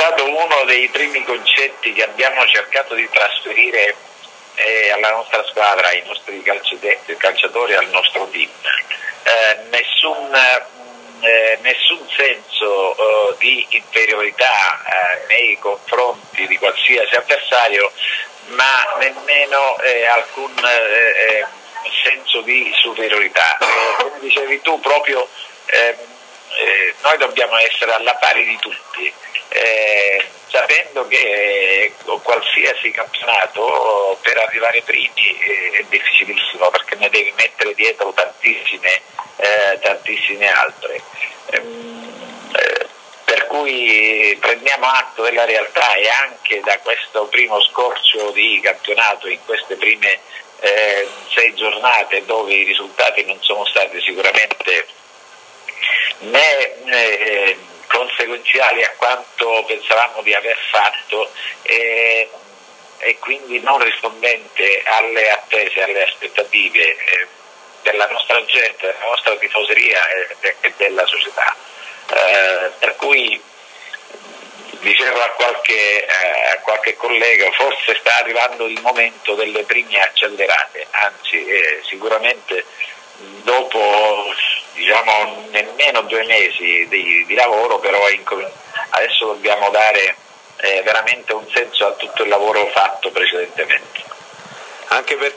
stato uno dei primi concetti che abbiamo cercato di trasferire alla nostra squadra, ai nostri calciatori, al nostro team. Nessun senso di inferiorità nei confronti di qualsiasi avversario, ma nemmeno alcun senso di superiorità. Come dicevi tu, proprio noi dobbiamo essere alla pari di tutti, sapendo che qualsiasi campionato per arrivare primi è difficilissimo, perché ne devi mettere dietro tantissime altre. Per cui prendiamo atto della realtà, e anche da questo primo scorcio di campionato, in queste prime 6 giornate, dove i risultati non sono stati sicuramente né conseguenziali a quanto pensavamo di aver fatto, e quindi non rispondente alle attese, alle aspettative della nostra gente, della nostra tifoseria e della società. Per cui dicevo a qualche collega, forse sta arrivando il momento delle prime accelerate, anzi sicuramente dopo nemmeno 2 mesi di lavoro, però adesso dobbiamo dare veramente un senso a tutto il lavoro fatto precedentemente. Anche per